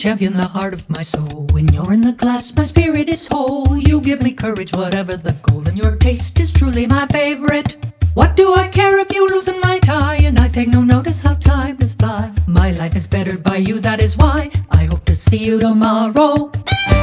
champion, the heart of my soul. When you're in the glass, my spirit is whole. You give me courage, whatever the goal, and your taste is truly my favorite. What do I care if you loosen my tie, and I take no notice how time does fly. My life is bettered by you, that is why I hope to see you tomorrow.